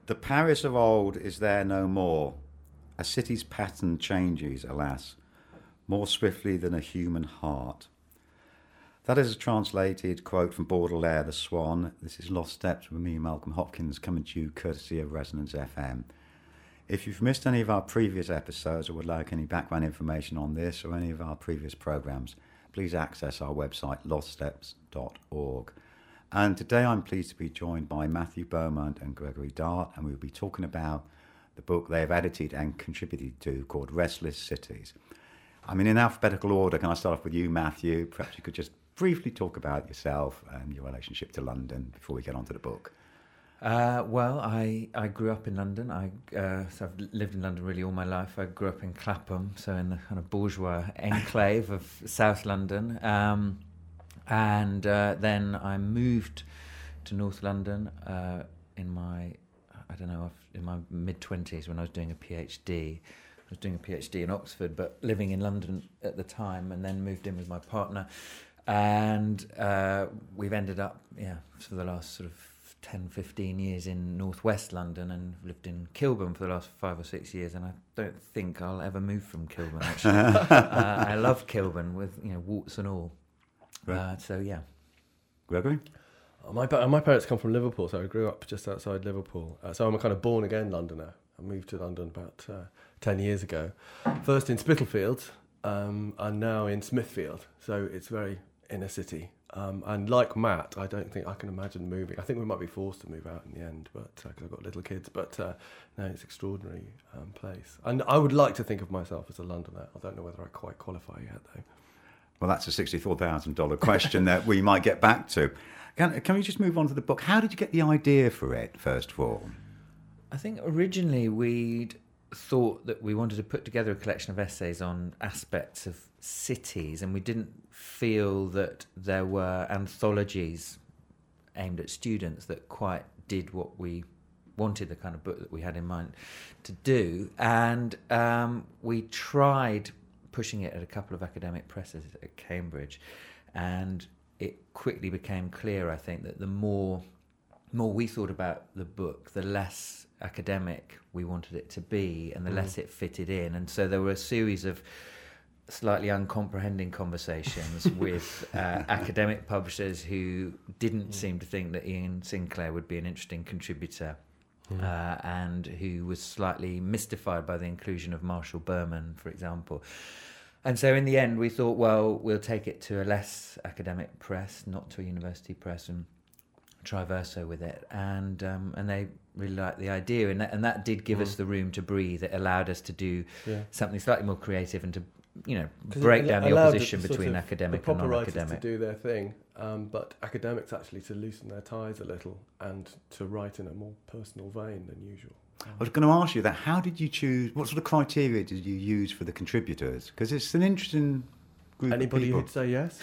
The Paris of old is there no more. A city's pattern changes, alas, more swiftly than a human heart. That is a translated quote from Baudelaire, The Swan. This is Lost Steps with me, Malcolm Hopkins, coming to you courtesy of Resonance FM. If you've missed any of our previous episodes or would like any background information on this or any of our previous programmes, please access our website, loststeps.org. And today I'm pleased to be joined by Matthew Beaumont and Gregory Dart, and we'll be talking about the book they have edited and contributed to called Restless Cities. I mean, in alphabetical order, can I start off with you, Matthew? Perhaps you could just briefly talk about yourself and your relationship to London before we get on to the book. Well, I grew up in London. So I've lived in London really all my life. I grew up in Clapham, so in the kind of bourgeois enclave of South London. And then I moved to North London in my mid-20s when I was doing a PhD. I was doing a PhD in Oxford, but living in London at the time, and then moved in with my partner. And we've ended up, for the last sort of 10, 15 years in northwest London, and lived in Kilburn for the last 5 or 6 years, and I don't think I'll ever move from Kilburn, actually. I love Kilburn with, warts and all. Right. Gregory? My parents come from Liverpool, so I grew up just outside Liverpool. So I'm a kind of born-again Londoner. I moved to London about 10 years ago. First in Spitalfields, and now in Smithfield. So it's very inner city. And like Matt, I don't think I can imagine moving. I think we might be forced to move out in the end, but because I've got little kids. But no, it's an extraordinary place. And I would like to think of myself as a Londoner. I don't know whether I quite qualify yet, though. Well, that's a $64,000 question that we might get back to. Can we just move on to the book? How did you get the idea for it, first of all? I think originally we'd thought that we wanted to put together a collection of essays on aspects of cities, and we didn't feel that there were anthologies aimed at students that quite did what we wanted, the kind of book that we had in mind to do. And we tried pushing it at a couple of academic presses at Cambridge, and it quickly became clear, I think, that the more we thought about the book, the less academic we wanted it to be, and the less it fitted in. And so there were a series of slightly uncomprehending conversations with academic publishers who didn't seem to think that Ian Sinclair would be an interesting contributor, and who was slightly mystified by the inclusion of Marshall Berman, for example. And so in the end, we thought, well, we'll take it to a less academic press, not to a university press, and try verso with it. And they really liked the idea, and that did give us the room to breathe. It allowed us to do something slightly more creative and to, break down the opposition between academic and non-academic. The proper writers to do their thing, but academics actually to loosen their ties a little and to write in a more personal vein than usual. I was going to ask you that. How did you choose? What sort of criteria did you use for the contributors? Because it's an interesting group Anybody of people. who'd say yes?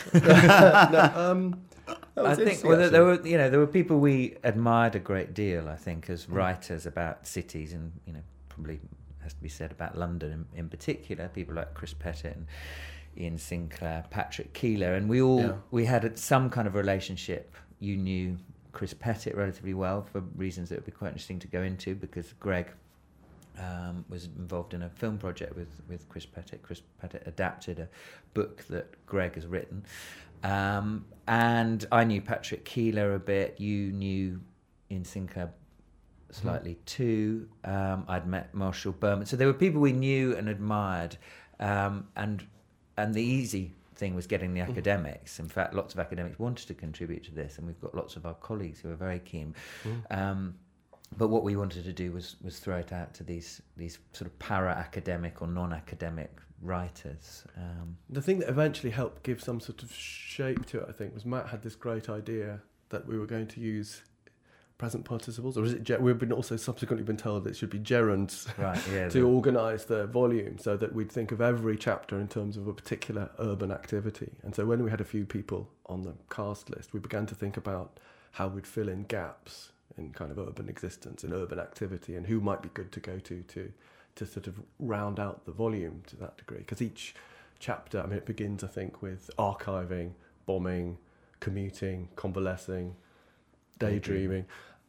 I think there were people we admired a great deal, I think, as writers about cities, and probably has to be said about London in particular. People like Chris Pettit and Ian Sinclair, Patrick Keeler, and we had some kind of relationship. You knew Chris Pettit relatively well for reasons that would be quite interesting to go into, because Greg was involved in a film project with Chris Pettit. Chris Pettit adapted a book that Greg has written. And I knew Patrick Keeler a bit. You knew Ian Sinclair slightly too. I'd met Marshall Berman. So there were people we knew and admired. And the easy thing was getting the academics. In fact, lots of academics wanted to contribute to this, and we've got lots of our colleagues who are very keen. But what we wanted to do was throw it out to these sort of para-academic or non-academic writers. The thing that eventually helped give some sort of shape to it, I think, was Matt had this great idea that we were going to use present participles, or is it? We've been also subsequently been told that it should be gerunds, right? To organise the volume, so that we'd think of every chapter in terms of a particular urban activity. And so when we had a few people on the cast list, we began to think about how we'd fill in gaps in kind of urban existence and urban activity, and who might be good to go to sort of round out the volume to that degree. Because each chapter, I mean, it begins, I think, with archiving, bombing, commuting, convalescing, daydreaming.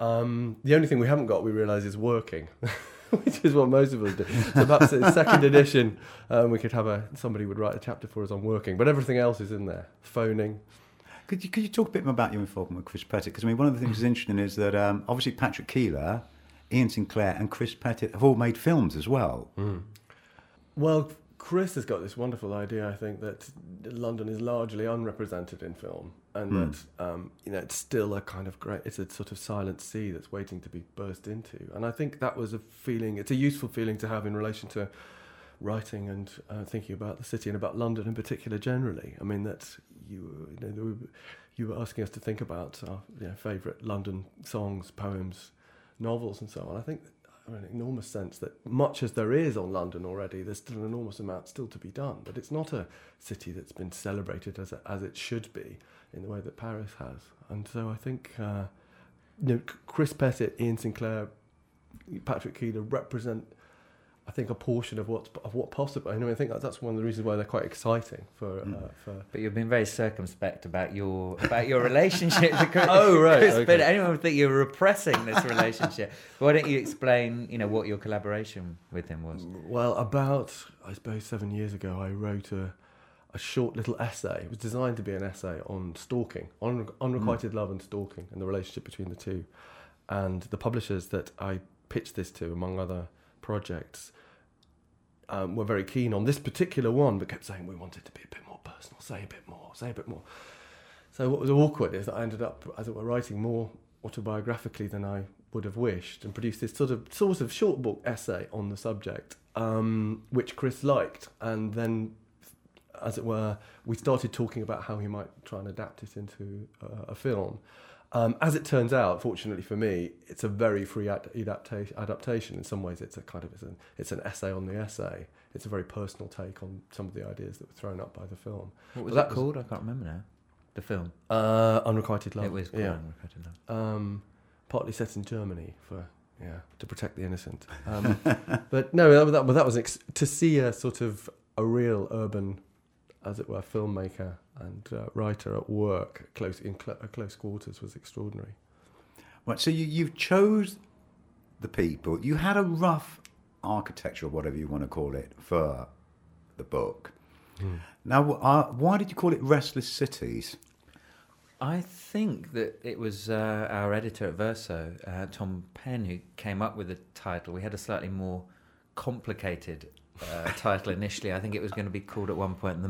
The only thing we haven't got, we realise, is working, which is what most of us do. So perhaps in second edition, we could have somebody would write a chapter for us on working, but everything else is in there. Phoning. Could you talk a bit more about your involvement with Chris Pettit? Because I mean, one of the things that's interesting is that obviously Patrick Keeler, Ian Sinclair, and Chris Pettit have all made films as well. Well, Chris has got this wonderful idea, I think, that London is largely unrepresented in film, and that it's still a kind of it's a sort of silent sea that's waiting to be burst into. And I think that was a feeling. It's a useful feeling to have in relation to writing and thinking about the city and about London in particular generally. I mean, that you were asking us to think about our favourite London songs, poems, novels, and so on. I think. An enormous sense that much as there is on London already, there's still an enormous amount still to be done. But it's not a city that's been celebrated as it should be in the way that Paris has. And so I think Chris Pettit, Ian Sinclair, Patrick Keeler represent, I think, a portion of what possible. I think that's one of the reasons why they're quite exciting for. But you've been very circumspect about your relationship to Chris. Oh right. Chris Okay. Pettit. Anyone would think you're repressing this relationship. Why don't you explain, what your collaboration with him was? Well, about I suppose 7 years ago, I wrote a short little essay. It was designed to be an essay on stalking, on unrequited love and stalking, and the relationship between the two. And the publishers that I pitched this to, among other projects, were very keen on this particular one, but kept saying we want it to be a bit more personal, say a bit more. So what was awkward is that I ended up, as it were, writing more autobiographically than I would have wished, and produced this sort of short book essay on the subject, which Chris liked, and then, as it were, we started talking about how he might try and adapt it into a film. As it turns out, fortunately for me, it's a very free adaptation. In some ways, it's an essay on the essay. It's a very personal take on some of the ideas that were thrown up by the film. What was that called? I can't remember now. The film. Unrequited Love. It was called Unrequited Love. Partly set in Germany to protect the innocent. But no, that was to see a sort of a real urban, as it were, filmmaker and writer at work close quarters was extraordinary. Right, so you chose the people. You had a rough architecture, or whatever you want to call it, for the book. Now, why did you call it Restless Cities? I think that it was our editor at Verso, Tom Penn, who came up with the title. We had a slightly more complicated title initially. I think it was going to be called at one point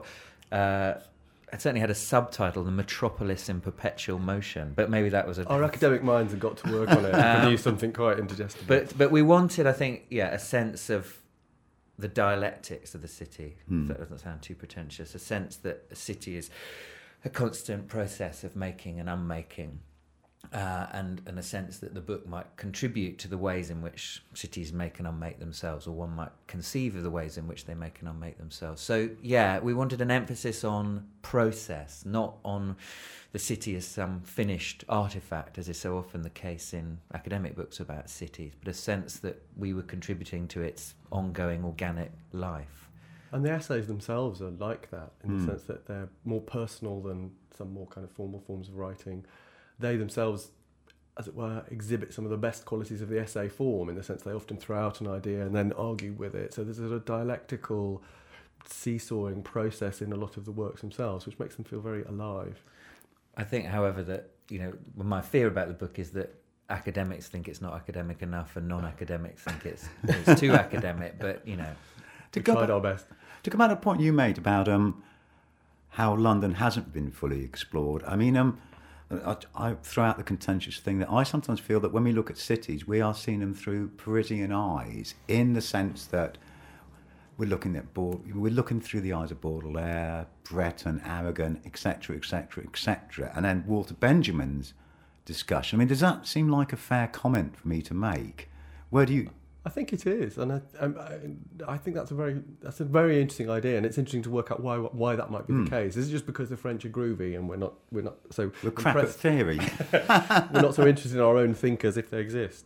it certainly had a subtitle, The Metropolis in Perpetual Motion, but maybe that was our academic minds had got to work on it and produce something quite indigestible. But we wanted, I think, a sense of the dialectics of the city. If that doesn't sound too pretentious. A sense that a city is a constant process of making and unmaking. And a sense that the book might contribute to the ways in which cities make and unmake themselves, or one might conceive of the ways in which they make and unmake themselves. So, we wanted an emphasis on process, not on the city as some finished artefact, as is so often the case in academic books about cities, but a sense that we were contributing to its ongoing organic life. And the essays themselves are like that, in the sense that they're more personal than some more kind of formal forms of writing. They themselves, as it were, exhibit some of the best qualities of the essay form, in the sense they often throw out an idea and then argue with it. So there's a dialectical seesawing process in a lot of the works themselves, which makes them feel very alive. I think, however, that, my fear about the book is that academics think it's not academic enough and non-academics think it's too academic, but, We tried our best. To come back to a point you made about how London hasn't been fully explored, I mean, I throw out the contentious thing that I sometimes feel that when we look at cities, we are seeing them through Parisian eyes, in the sense that we're looking through the eyes of Baudelaire, Breton, Aragon, etc., etc., etc., and then Walter Benjamin's discussion. I mean, does that seem like a fair comment for me to make? Where do you? I think it is, and I think that's a very interesting idea, and it's interesting to work out why that might be the case. Is it just because the French are groovy and we're not so we're crap at theory? We're not so interested in our own thinkers if they exist.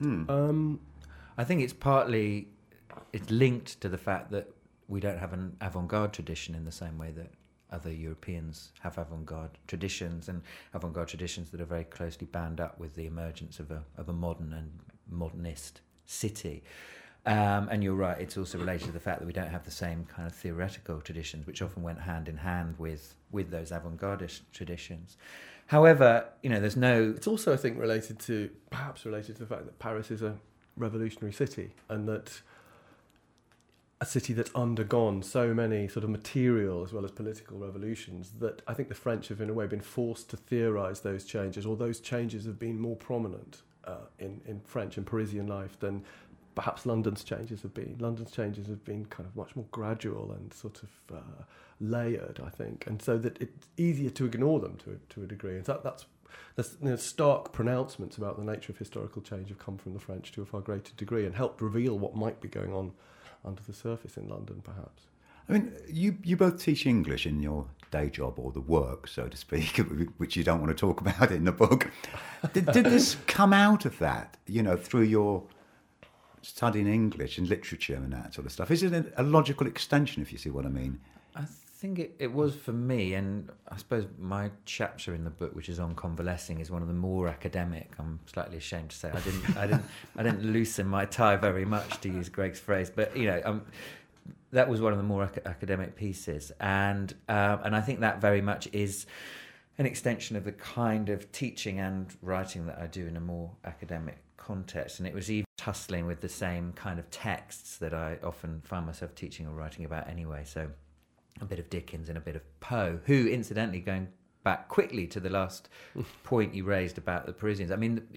I think it's linked to the fact that we don't have an avant-garde tradition in the same way that other Europeans have avant-garde traditions, and avant-garde traditions that are very closely bound up with the emergence of a modern and modernist city. And you're right, it's also related to the fact that we don't have the same kind of theoretical traditions, which often went hand in hand with those avant-gardist traditions. However, there's no... It's also, I think, perhaps related to the fact that Paris is a revolutionary city, and that a city that's undergone so many sort of material as well as political revolutions, that I think the French have in a way been forced to theorise those changes, or those changes have been more prominent in French and Parisian life than perhaps London's changes have been. London's changes have been kind of much more gradual and sort of layered, I think, and so that it's easier to ignore them to a degree. And that's stark pronouncements about the nature of historical change have come from the French to a far greater degree and helped reveal what might be going on under the surface in London, perhaps. I mean, you both teach English in your day job, or the work, so to speak, which you don't want to talk about in the book. Did this come out of that, through your studying English and literature and that sort of stuff? Is it a logical extension, if you see what I mean? I think it was for me, and I suppose my chapter in the book, which is on convalescing, is one of the more academic. I'm slightly ashamed to say I didn't loosen my tie very much, to use Greg's phrase, but that was one of the more academic pieces, and I think that very much is an extension of the kind of teaching and writing that I do in a more academic context. And it was even tussling with the same kind of texts that I often find myself teaching or writing about anyway. So a bit of Dickens and a bit of Poe, who, incidentally, going back quickly to the last point you raised about the Parisians, I mean,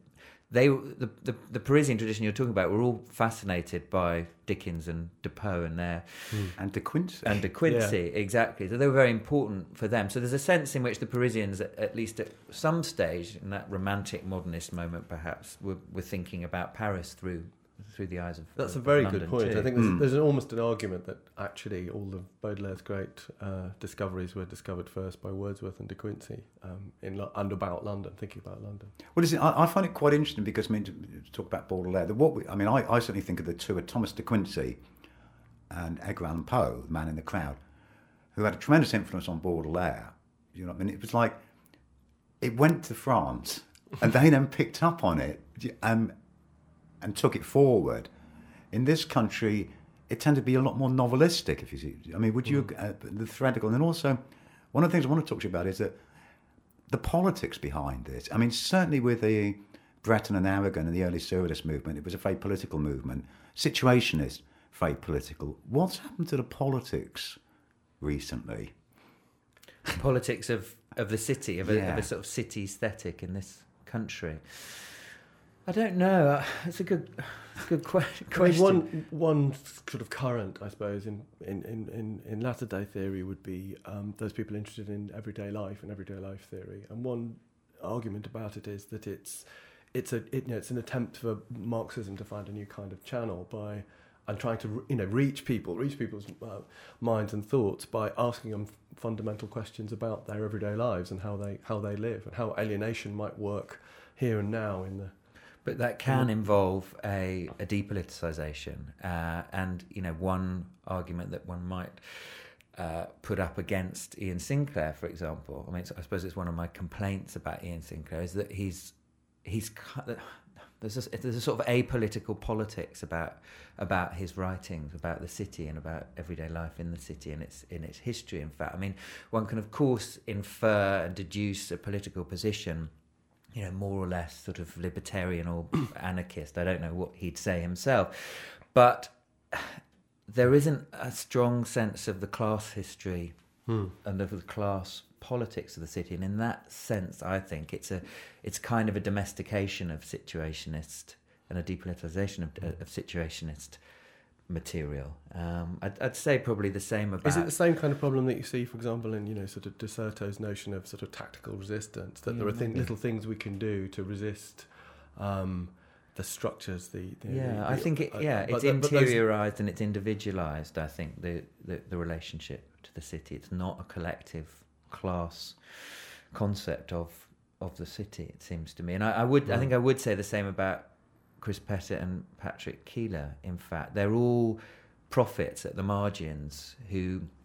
the Parisian tradition you're talking about were all fascinated by Dickens and Defoe and and De Quincey. And De Quincey, yeah. Exactly. So they were very important for them. So there's a sense in which the Parisians, at least at some stage, in that romantic modernist moment perhaps, were thinking about Paris through the eyes of That's a very London good point. too. I think there's almost an argument that actually all of Baudelaire's great discoveries were discovered first by Wordsworth and De Quincey and about London, thinking about London. Well, listen, I find it quite interesting because, to talk about Baudelaire, I certainly think of the two, Thomas De Quincey and Edgar Allan Poe, the man in the crowd, who had a tremendous influence on Baudelaire. You know what I mean? It was like it went to France and they then picked up on it and took it forward. In this country, it tended to be a lot more novelistic, if you see. I mean, would you, the theoretical, and then also, one of the things I want to talk to you about is that the politics behind this. I mean, certainly with the Breton and Aragon and the early Surrealist movement, it was a very political movement. Situationist, very political. What's happened to the politics recently? Politics of the city, of a sort of city aesthetic in this country. I don't know. It's a good question. I mean, one sort of current, I suppose, in latter day theory would be those people interested in everyday life and everyday life theory. And one argument about it is that it's an attempt for Marxism to find a new kind of channel and trying to reach people's minds and thoughts by asking them fundamental questions about their everyday lives and how they live and how alienation might work here and now in the. But that can involve a depoliticisation, and one argument that one might put up against Ian Sinclair, for example. I mean, I suppose it's one of my complaints about Ian Sinclair is that there's a sort of apolitical politics about his writings, about the city and about everyday life in the city and its history. In fact, I mean, one can of course infer and deduce a political position, more or less sort of libertarian or anarchist. I don't know what he'd say himself. But there isn't a strong sense of the class history and of the class politics of the city. And in that sense, I think it's kind of a domestication of situationist and a depoliticization of situationist material. I'd say probably the same about... Is it the same kind of problem that you see, for example, in sort of De Certeau's notion of sort of tactical resistance, that there are little things we can do to resist the structures, I think it's interiorized and it's individualized, I think, the relationship to the city. It's not a collective class concept of the city, it seems to me. And I think I would say the same about Chris Pettit and Patrick Keeler. In fact, they're all prophets at the margins who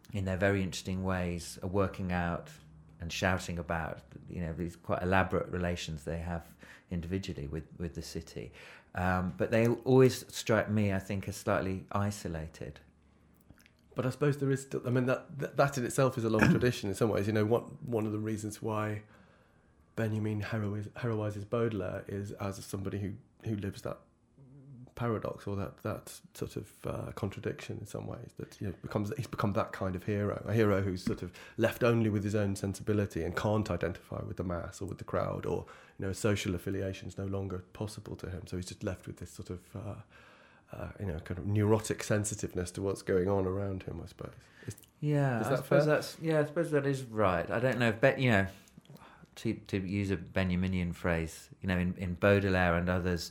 in their very interesting ways, are working out and shouting about, these quite elaborate relations they have individually with the city. But they always strike me, I think, as slightly isolated. But I suppose there is still, I mean, that in itself is a long tradition in some ways. One of the reasons why Benjamin heroises Baudelaire is as somebody who lives that paradox, or that sort of contradiction in some ways, that he's become that kind of hero, a hero who's sort of left only with his own sensibility and can't identify with the mass or with the crowd, or social affiliation is no longer possible to him, so he's just left with this sort of kind of neurotic sensitiveness to what's going on around him, I suppose. Is that fair? I suppose that is right. I don't know if to use a Benjaminian phrase, in Baudelaire and others,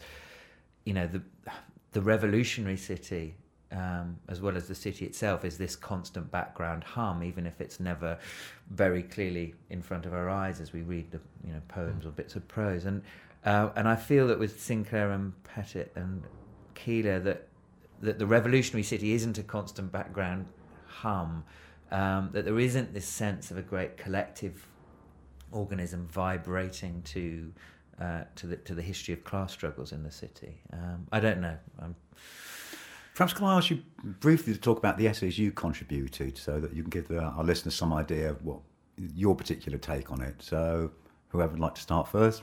the revolutionary city, as well as the city itself, is this constant background hum, even if it's never very clearly in front of our eyes as we read the poems or bits of prose. And I feel that with Sinclair and Pettit and Keeler, that the revolutionary city isn't a constant background hum, that there isn't this sense of a great collective organism vibrating to the history of class struggles in the city. I don't know. Perhaps can I ask you briefly to talk about the essays you contributed, so that you can give our listeners some idea of what your particular take on it. So, whoever would like to start first?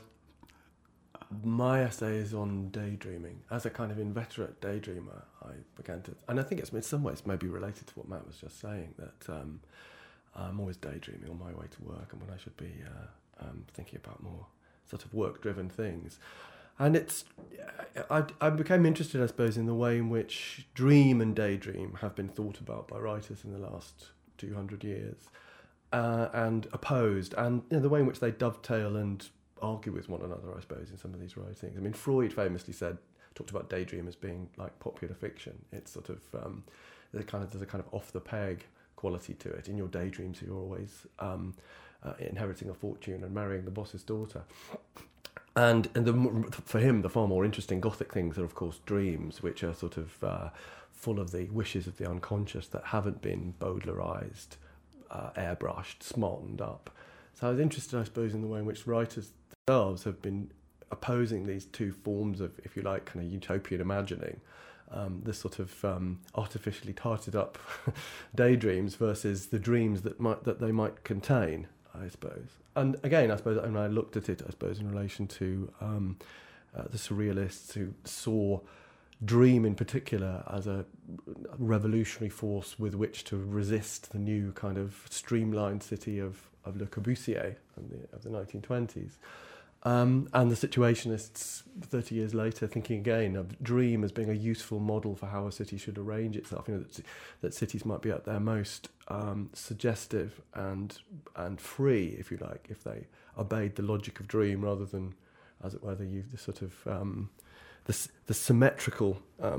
My essay is on daydreaming. As a kind of inveterate daydreamer, I began to, and I think it's in some ways maybe related to what Matt was just saying, that I'm always daydreaming on my way to work, and when I should be thinking about more sort of work-driven things. And I became interested, I suppose, in the way in which dream and daydream have been thought about by writers in the last 200 years, and opposed, and the way in which they dovetail and argue with one another, I suppose, in some of these writings. I mean, Freud famously talked about daydream as being like popular fiction. It's sort of there's a kind of off the peg quality to it. In your daydreams, you're always inheriting a fortune and marrying the boss's daughter. And for him, the far more interesting Gothic things are, of course, dreams, which are sort of full of the wishes of the unconscious that haven't been Baudelaireized, airbrushed, smartened up. So I was interested, I suppose, in the way in which writers themselves have been opposing these two forms of, if you like, kind of utopian imagining, this sort of artificially tarted up daydreams versus the dreams that they might contain, I suppose. And again, I suppose, and I looked at it, I suppose, in relation to the surrealists who saw dream in particular as a revolutionary force with which to resist the new kind of streamlined city of Le Corbusier of the 1920s. And the Situationists 30 years later thinking again of dream as being a useful model for how a city should arrange itself, that cities might be at their most suggestive and free, if you like, if they obeyed the logic of dream rather than, as it were, the sort of the symmetrical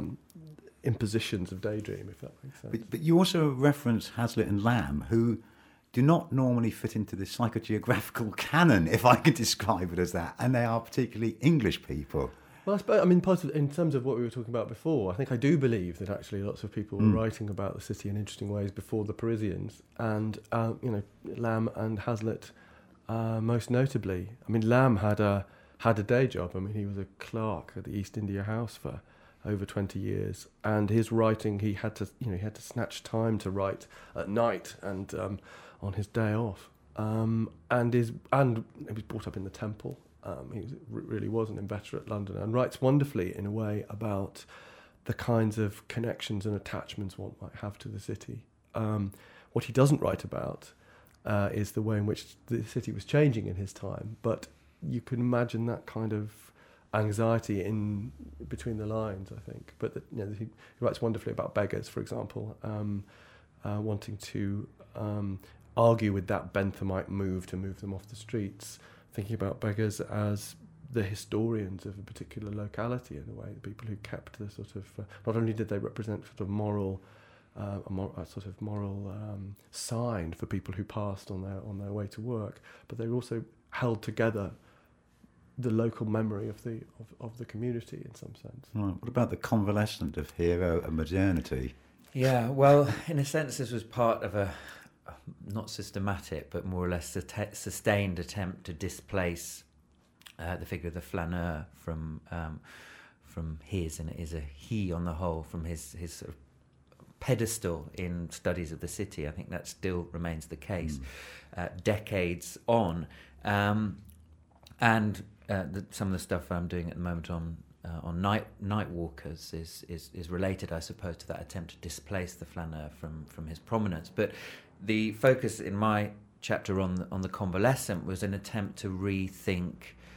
impositions of daydream, if that makes sense. But you also reference Hazlitt and Lamb, who do not normally fit into the psychogeographical canon, if I could describe it as that, and they are particularly English people. Well, I suppose, in terms of what we were talking about before, I think I do believe that actually lots of people were writing about the city in interesting ways before the Parisians, and Lamb and Hazlitt most notably. I mean, Lamb had a day job. I mean, he was a clerk at the East India House for over 20 years, and his writing, he had to snatch time to write at night and on his day off, and he was brought up in the Temple. He really was an inveterate Londoner, and writes wonderfully in a way about the kinds of connections and attachments one might have to the city. What he doesn't write about is the way in which the city was changing in his time, but you can imagine that kind of anxiety in between the lines, I think. But he writes wonderfully about beggars, for example, wanting to argue with that Benthamite move to move them off the streets, thinking about beggars as the historians of a particular locality in a way, the people who kept the sort of not only did they represent sort of moral sign for people who passed on their way to work, but they also held together the local memory of the community in some sense. Right. What about the convalescent of hero and modernity? Yeah, well, in a sense, this was part of a not systematic, but more or less sustained attempt to displace the figure of the flaneur from his, and it is a he on the whole, from his sort of pedestal in studies of the city. I think that still remains the case decades on, and some of the stuff I'm doing at the moment on night walkers is related, I suppose, to that attempt to displace the flaneur from his prominence. But the focus in my chapter on the convalescent was an attempt to rethink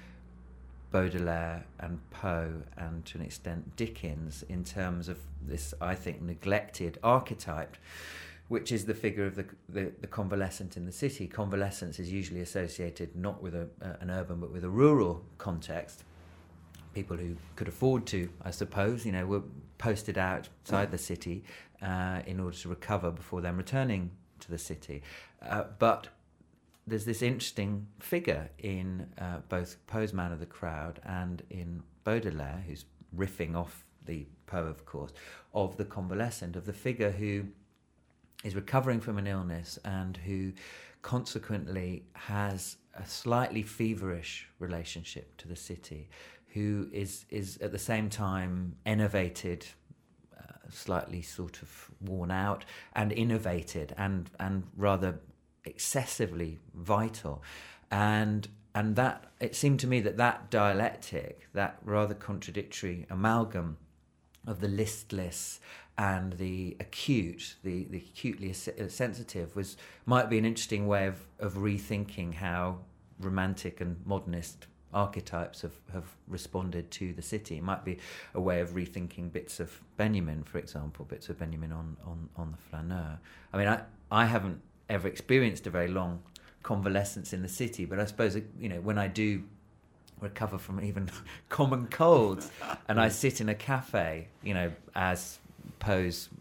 Baudelaire and Poe, and to an extent Dickens, in terms of this, I think, neglected archetype, which is the figure of the convalescent in the city. Convalescence is usually associated not with an urban but with a rural context. People who could afford to, I suppose, were posted outside the city in order to recover before then returning to the city. But there's this interesting figure in both Poe's Man of the Crowd and in Baudelaire, who's riffing off the Poe, of course, of the convalescent, of the figure who is recovering from an illness and who consequently has a slightly feverish relationship to the city, who is at the same time enervated, slightly sort of worn out, and innovated, and rather excessively vital. And that, it seemed to me that dialectic, that rather contradictory amalgam of the listless and the acute, the acutely sensitive, might be an interesting way of rethinking how romantic and modernist archetypes have responded to the city. It might be a way of rethinking bits of Benjamin, for example, bits of Benjamin on the flaneur. I mean, I haven't ever experienced a very long convalescence in the city, but I suppose, when I do recover from even common colds and I sit in a cafe, as Poe's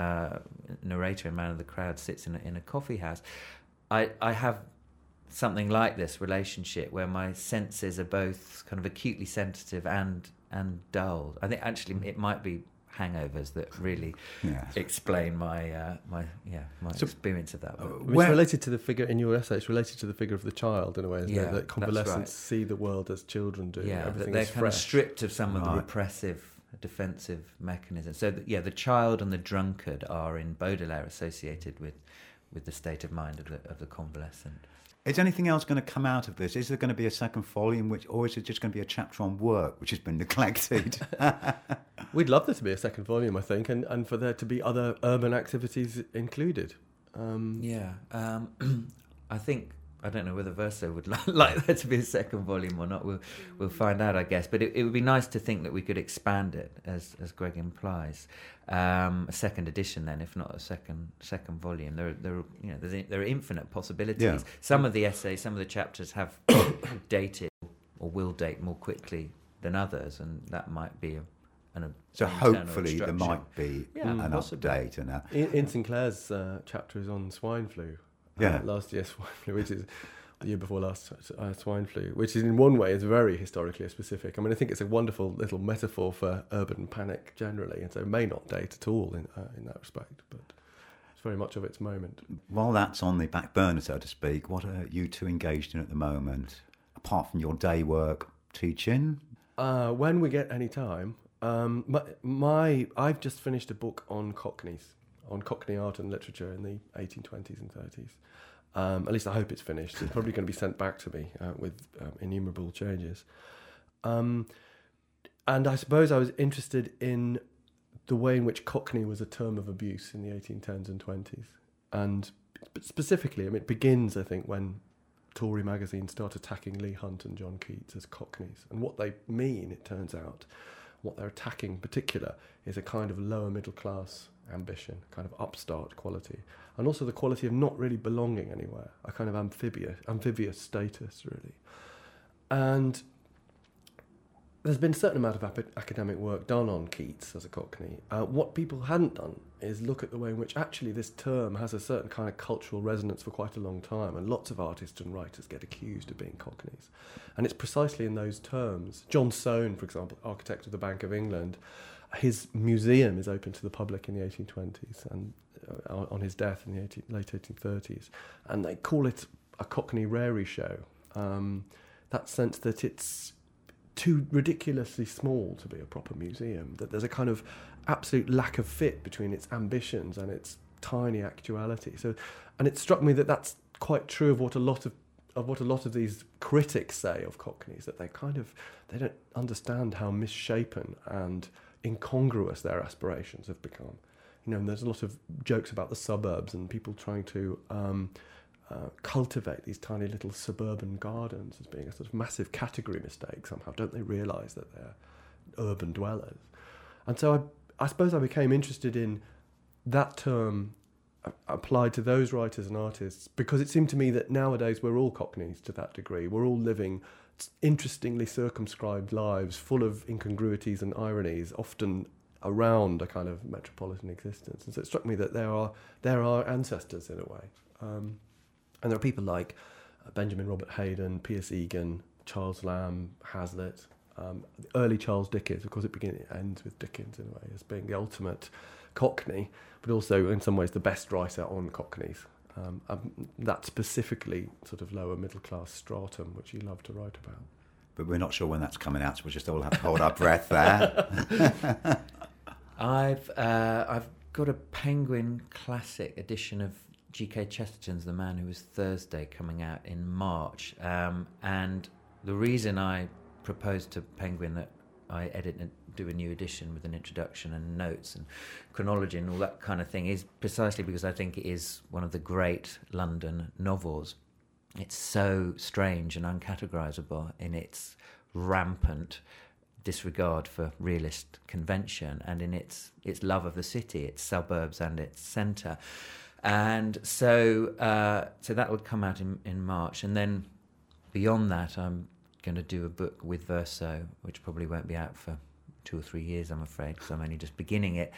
narrator in Man of the Crowd sits in a coffee house, I have something like this relationship where my senses are both kind of acutely sensitive and dulled. I think actually it might be hangovers that really explain my experience of that. It's related to the figure in your essay. It's related to the figure of the child in a way, isn't it? That convalescents see the world as children do. Yeah, everything they're is kind fresh. of stripped of some of the repressive, defensive mechanisms. So the child and the drunkard are in Baudelaire associated with the state of mind of the convalescent. Is anything else going to come out of this? Is there going to be a second volume, or is it just going to be a chapter on work, which has been neglected? We'd love there to be a second volume, I think, and for there to be other urban activities included. I think, I don't know whether Verso would like there to be a second volume or not. We'll find out, I guess. But it would be nice to think that we could expand it, as Greg implies. A second edition, then, if not a second volume. There are infinite possibilities. Yeah. Some of the essays, some of the chapters have dated or will date more quickly than others, and that might be so hopefully there might be an update. In Sinclair's chapter is on swine flu. Last year's swine flu, which is the year before last swine flu, which is in one way is very historically specific. I mean, I think it's a wonderful little metaphor for urban panic generally, and so it may not date at all in that respect, but it's very much of its moment. While that's on the back burner, so to speak, what are you two engaged in at the moment, apart from your day work teaching? When we get any time, I've just finished a book on Cockneys, on Cockney art and literature in the 1820s and 30s. At least I hope it's finished. It's probably going to be sent back to me with innumerable changes. And I suppose I was interested in the way in which Cockney was a term of abuse in the 1810s and 20s. And specifically, it begins, I think, when Tory magazines start attacking Leigh Hunt and John Keats as Cockneys. And what they mean, it turns out, what they're attacking in particular is a kind of lower middle class ambition, kind of upstart quality, and also the quality of not really belonging anywhere, a kind of amphibious status, really. And there's been a certain amount of academic work done on Keats as a Cockney. What people hadn't done is look at the way in which actually this term has a certain kind of cultural resonance for quite a long time, and lots of artists and writers get accused of being Cockneys. And it's precisely in those terms. John Soane, for example, architect of the Bank of England, his museum is open to the public in the 1820s and on his death in the late 1830s. And they call it a Cockney Rarey show. That sense that it's too ridiculously small to be a proper museum, that there's a kind of absolute lack of fit between its ambitions and its tiny actuality. So, and it struck me that that's quite true of what a lot of these critics say of Cockneys, that they don't understand how misshapen and incongruous their aspirations have become. You know, and there's a lot of jokes about the suburbs and people trying to cultivate these tiny little suburban gardens as being a sort of massive category mistake somehow. Don't they realise that they're urban dwellers? And so I suppose I became interested in that term applied to those writers and artists, because it seemed to me that nowadays we're all Cockneys to that degree. We're all living interestingly circumscribed lives full of incongruities and ironies, often around a kind of metropolitan existence. And so it struck me that there are ancestors in a way. And there are people like Benjamin Robert Hayden, Pierce Egan, Charles Lamb, Hazlitt, early Charles Dickens. Of course, it ends with Dickens in a way as being the ultimate Cockney, but also in some ways the best writer on Cockneys. That specifically sort of lower middle class stratum, which you love to write about. But we're not sure when that's coming out, so we'll just all have to hold our breath there. I've got a Penguin Classic edition of G.K. Chesterton's The Man Who Was Thursday coming out in March, and the reason I proposed to Penguin that I edit and do a new edition with an introduction and notes and chronology and all that kind of thing is precisely because I think it is one of the great London novels. It's so strange and uncategorizable in its rampant disregard for realist convention and in its love of the city, its suburbs and its centre. And so that would come out in March. And then beyond that, I'm going to do a book with Verso, which probably won't be out for 2 or 3 years, I'm afraid, because I'm only just beginning it,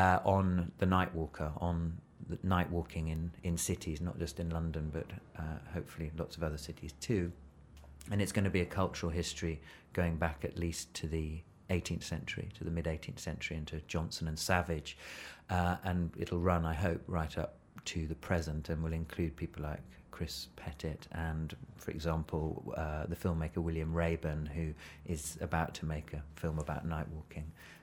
on the night walker, on the night walking in cities, not just in London, but hopefully lots of other cities too. And it's going to be a cultural history going back at least to the 18th century, to the mid-18th century, and to Johnson and Savage. And it'll run, I hope, right up to the present, and will include people like Chris Pettit and, for example, the filmmaker William Rayburn, who is about to make a film about night walking.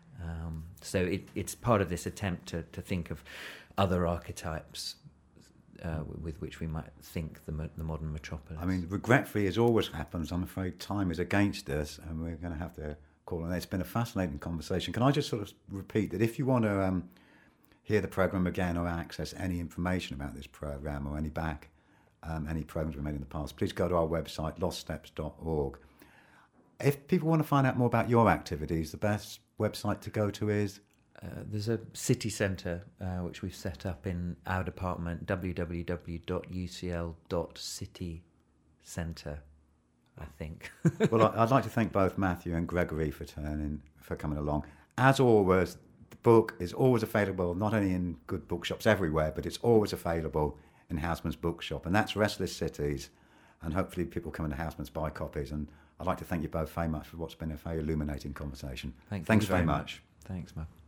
So it's part of this attempt to think of other archetypes with which we might think the modern metropolis. I mean, regretfully, as always happens, I'm afraid time is against us, and we're going to have to call on it. It's been a fascinating conversation. Can I just sort of repeat that if you want to hear the programme again or access any information about this programme or any programmes we made in the past, please go to our website, loststeps.org. If people want to find out more about your activities, the best website to go to is? There's a city centre which we've set up in our department, www.ucl.citycentre, I think. Well, I'd like to thank both Matthew and Gregory for coming along. As always, the book is always available, not only in good bookshops everywhere, but it's always available in Houseman's Bookshop, and that's Restless Cities, and hopefully people come into Houseman's buy copies. And I'd like to thank you both very much for what's been a very illuminating conversation. Thanks very much. Thanks, Mark.